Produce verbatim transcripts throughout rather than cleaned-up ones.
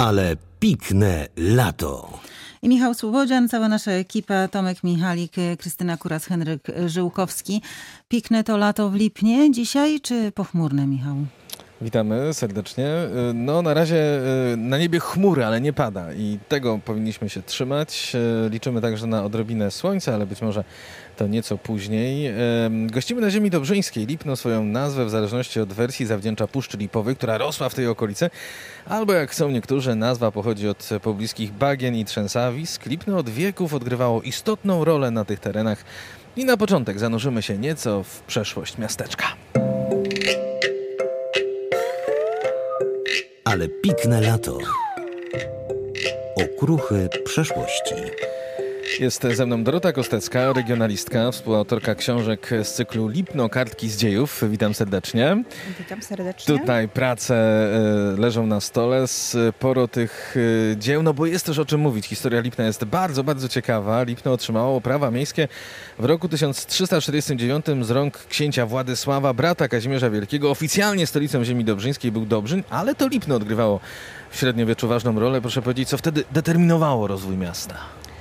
Ale pikne lato. I Michał Słobodzian, cała nasza ekipa, Tomek Michalik, Krystyna Kuras, Henryk Żyłkowski. Pikne to lato w Lipnie dzisiaj, czy pochmurne, Michał? Witamy serdecznie. No na razie na niebie chmury, ale nie pada i tego powinniśmy się trzymać. Liczymy także na odrobinę słońca, ale być może to nieco później. Gościmy na ziemi dobrzyńskiej. Lipno swoją nazwę w zależności od wersji zawdzięcza Puszczy Lipowej, która rosła w tej okolicy. Albo jak chcą niektórzy, nazwa pochodzi od pobliskich bagien i trzęsawisk. Lipno od wieków odgrywało istotną rolę na tych terenach. I na początek zanurzymy się nieco w przeszłość miasteczka. Ale pikne lato. Okruchy przeszłości. Jest ze mną Dorota Kostecka, regionalistka, współautorka książek z cyklu Lipno, kartki z dziejów. Witam serdecznie. Witam serdecznie. Tutaj prace e, leżą na stole, sporo tych e, dzieł, no bo jest też o czym mówić. Historia Lipna jest bardzo, bardzo ciekawa. Lipno otrzymało prawa miejskie w roku tysiąc trzysta czterdziestym dziewiątym z rąk księcia Władysława, brata Kazimierza Wielkiego. Oficjalnie stolicą ziemi dobrzyńskiej był Dobrzyn, ale to Lipno odgrywało w średniowieczu ważną rolę. Proszę powiedzieć, co wtedy determinowało rozwój miasta?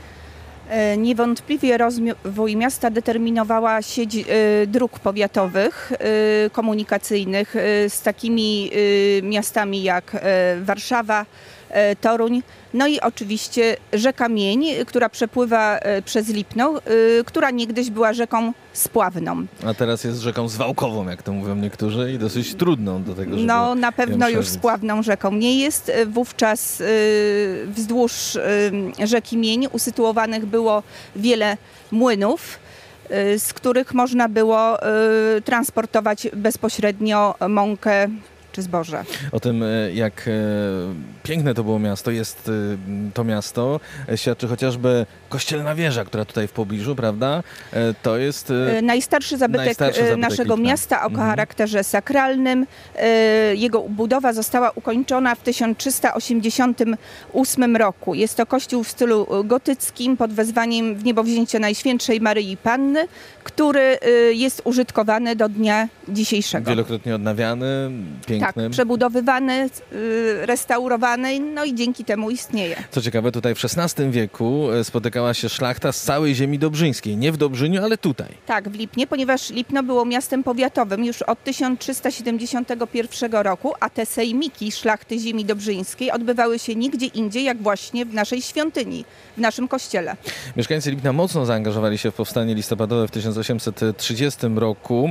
Niewątpliwie rozwój miasta determinowała sieć y, dróg powiatowych, y, komunikacyjnych y, z takimi y, miastami jak y, Warszawa, y, Toruń, no i oczywiście rzeka Mień, która przepływa y, przez Lipno, y, która niegdyś była rzeką spławną. A teraz jest rzeką zwałkową, jak to mówią niektórzy, i dosyć trudną do tego, żeby No na pewno już przeżyć. spławną rzeką nie jest. Wówczas y, wzdłuż y, rzeki Mień usytuowanych było wiele młynów, y, z których można było y, transportować bezpośrednio mąkę czy zboże. O tym, jak piękne to było miasto, jest to miasto, świadczy chociażby Kościelna Wieża, która tutaj w pobliżu, prawda? To jest najstarszy zabytek, najstarszy zabytek naszego Lipna. miasta o Mhm. charakterze sakralnym. Jego budowa została ukończona w tysiąc trzysta osiemdziesiątym ósmym roku. Jest to kościół w stylu gotyckim pod wezwaniem w niebowzięcia Najświętszej Maryi Panny, który jest użytkowany do dnia dzisiejszego. Wielokrotnie odnawiany, piękny. Tak, przebudowywany, restaurowany, no i dzięki temu istnieje. Co ciekawe, tutaj w szesnastym wieku spotykała się szlachta z całej ziemi dobrzyńskiej. Nie w Dobrzyniu, ale tutaj. Tak, w Lipnie, ponieważ Lipno było miastem powiatowym już od tysiąc trzysta siedemdziesiątego pierwszego roku, a te sejmiki szlachty ziemi dobrzyńskiej odbywały się nigdzie indziej, jak właśnie w naszej świątyni, w naszym kościele. Mieszkańcy Lipna mocno zaangażowali się w powstanie listopadowe w tysiąc osiemset trzydziestym roku.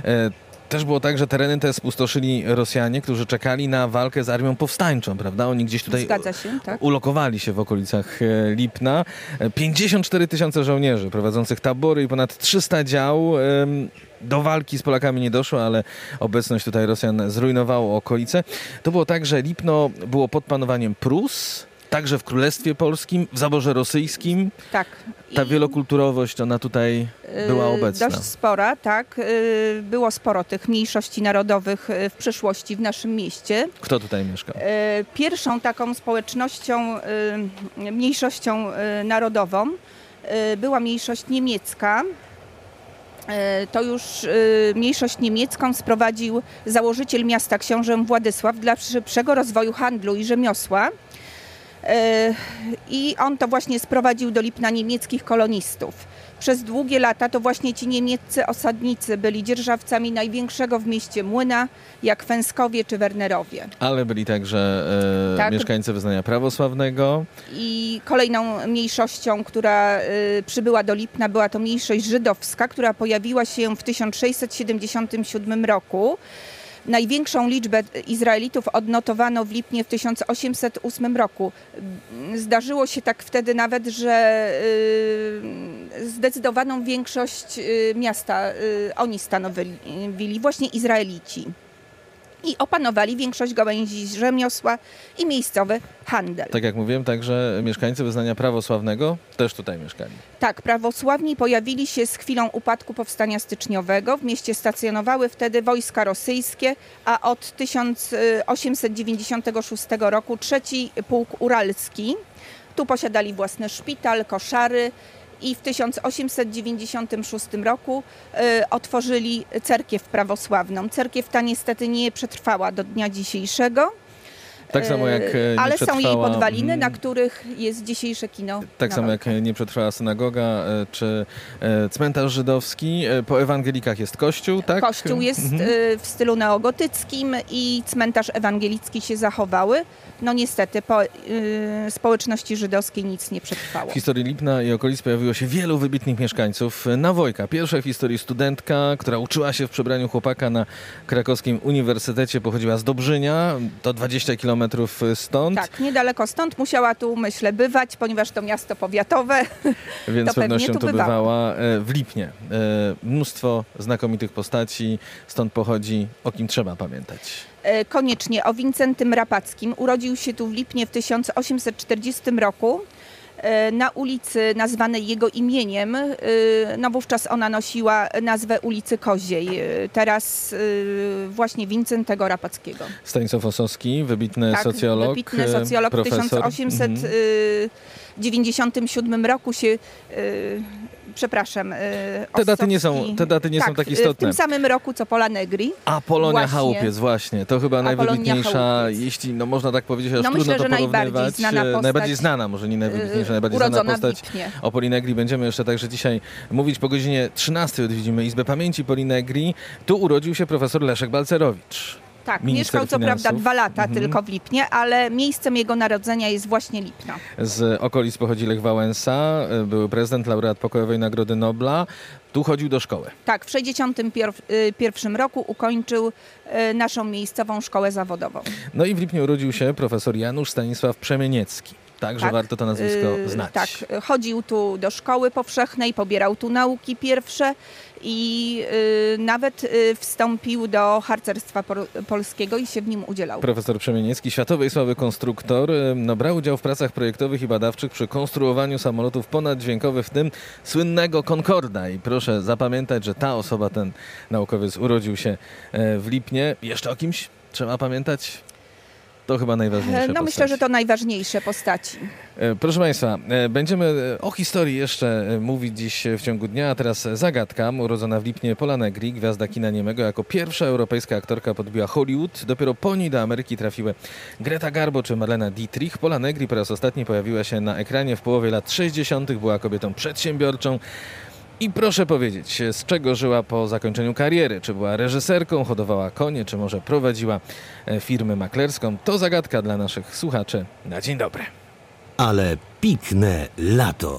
Też było tak, że tereny te spustoszyli Rosjanie, którzy czekali na walkę z armią powstańczą, prawda? Oni gdzieś tutaj Zgadza się, tak. ulokowali się w okolicach Lipna. pięćdziesiąt cztery tysiące żołnierzy prowadzących tabory i ponad trzysta dział. Do walki z Polakami nie doszło, ale obecność tutaj Rosjan zrujnowało okolice. To było tak, że Lipno było pod panowaniem Prus, także w Królestwie Polskim, w zaborze rosyjskim. Tak. Ta I wielokulturowość, ona tutaj była obecna. Dość spora, tak. Było sporo tych mniejszości narodowych w przeszłości w naszym mieście. Kto tutaj mieszkał? Pierwszą taką społecznością, mniejszością narodową była mniejszość niemiecka. To już mniejszość niemiecką sprowadził założyciel miasta książę Władysław dla szybszego rozwoju handlu i rzemiosła. I on to właśnie sprowadził do Lipna niemieckich kolonistów. Przez długie lata to właśnie ci niemieccy osadnicy byli dzierżawcami największego w mieście młyna, jak Fęskowie czy Wernerowie. Ale byli także e, Tak. mieszkańcy wyznania prawosławnego. I kolejną mniejszością, która e, przybyła do Lipna, była to mniejszość żydowska, która pojawiła się w tysiąc sześćset siedemdziesiątym siódmym roku. Największą liczbę Izraelitów odnotowano w Lipnie w tysiąc osiemset ósmym roku. Zdarzyło się tak wtedy nawet, że y, zdecydowaną większość y, miasta y, oni stanowili, właśnie Izraelici. I opanowali większość gałęzi rzemiosła i miejscowy handel. Tak jak mówiłem, także mieszkańcy wyznania prawosławnego też tutaj mieszkali. Tak, prawosławni pojawili się z chwilą upadku powstania styczniowego. W mieście stacjonowały wtedy wojska rosyjskie, a od tysiąc osiemset dziewięćdziesiątego szóstego roku trzeci Pułk Uralski. Tu posiadali własny szpital, koszary. I w tysiąc osiemset dziewięćdziesiątym szóstym roku y, otworzyli cerkiew prawosławną. Cerkiew ta niestety nie przetrwała do dnia dzisiejszego. Tak samo jak e, nie Ale są jej przetrwała, podwaliny, mm, na których jest dzisiejsze kino. Tak na samo Wojka. jak nie przetrwała synagoga e, czy e, cmentarz żydowski. E, Po ewangelikach jest kościół, tak? Kościół jest Mhm. y, w stylu neogotyckim i cmentarz ewangelicki się zachowały. No niestety po y, społeczności żydowskiej nic nie przetrwało. W historii Lipna i okolic pojawiło się wielu wybitnych mieszkańców. Na Wojka, pierwsza w historii studentka, która uczyła się w przebraniu chłopaka na krakowskim uniwersytecie, pochodziła z Dobrzynia, to dwadzieścia kilometrów stąd, Tak, niedaleko stąd musiała tu, myślę, bywać, ponieważ to miasto powiatowe. więc to z pewnie pewnością tu tu bywała. bywała e, w Lipnie. E, Mnóstwo znakomitych postaci, stąd pochodzi, o kim trzeba pamiętać. E, Koniecznie o Wincentym Rapackim. Urodził się tu w Lipnie w tysiąc osiemset czterdziestym roku. e, Na ulicy nazwanej jego imieniem, e, no wówczas ona nosiła nazwę ulicy Koziej. E, Teraz e, właśnie Wincentego Rapackiego. Stanisław Ossowski, wybitny Tak, socjolog, wybitny e, socjolog w profesor. tysiąc osiemset Mhm. dziewięćdziesiątym siódmym roku się, y, przepraszam, y, Te daty nie są- Ossowski- te daty nie są tak w- istotne. W tym samym roku co Pola Negri. Apolonia Właśnie. Chałupiec, właśnie. To chyba Apolonia najwybitniejsza, Chałupiec. jeśli no, można tak powiedzieć, aż No trudno myślę, to że najbardziej porównywać. znana E, postać, najbardziej znana, może nie najwybitniejsza, y, najbardziej znana urodzona w postać. Lipnie. O Poli Negri będziemy jeszcze także dzisiaj mówić. Po godzinie trzynastej odwiedzimy Izbę Pamięci Poli Negri. Tu urodził się profesor Leszek Balcerowicz. Tak, Minister mieszkał co prawda finansów. dwa lata Mhm. tylko w Lipnie, ale miejscem jego narodzenia jest właśnie Lipno. Z okolic pochodzi Lech Wałęsa, e, były prezydent, laureat Pokojowej Nagrody Nobla. Tu chodził do szkoły. Tak, w sześćdziesiątym pierwszym roku ukończył y, naszą miejscową szkołę zawodową. No i w Lipnie urodził się profesor Janusz Stanisław Przemieniecki. Także Tak, warto to nazwisko y, znać. Tak, chodził tu do szkoły powszechnej, pobierał tu nauki pierwsze i y, nawet y, wstąpił do harcerstwa por- polskiego i się w nim udzielał. Profesor Przemieniecki, światowej sławy konstruktor, no, brał udział w pracach projektowych i badawczych przy konstruowaniu samolotów ponaddźwiękowych, w tym słynnego Concorda. I proszę zapamiętać, że ta osoba, ten naukowiec, urodził się e, w Lipnie. Jeszcze o kimś trzeba pamiętać? To chyba najważniejsze. No postać. myślę, że to najważniejsze postaci. E, Proszę Państwa, e, będziemy e, o historii jeszcze e, mówić dziś w ciągu dnia, a teraz zagadka. Urodzona w Lipnie Pola Negri, gwiazda kina niemego, jako pierwsza europejska aktorka podbiła Hollywood. Dopiero po niej do Ameryki trafiły Greta Garbo czy Marlena Dietrich. Pola Negri po raz ostatni pojawiła się na ekranie w połowie lat sześćdziesiątych. Była kobietą przedsiębiorczą. I proszę powiedzieć, z czego żyła po zakończeniu kariery? Czy była reżyserką, hodowała konie, czy może prowadziła e, firmę maklerską? To zagadka dla naszych słuchaczy na dzień dobry. Ale pikne lato.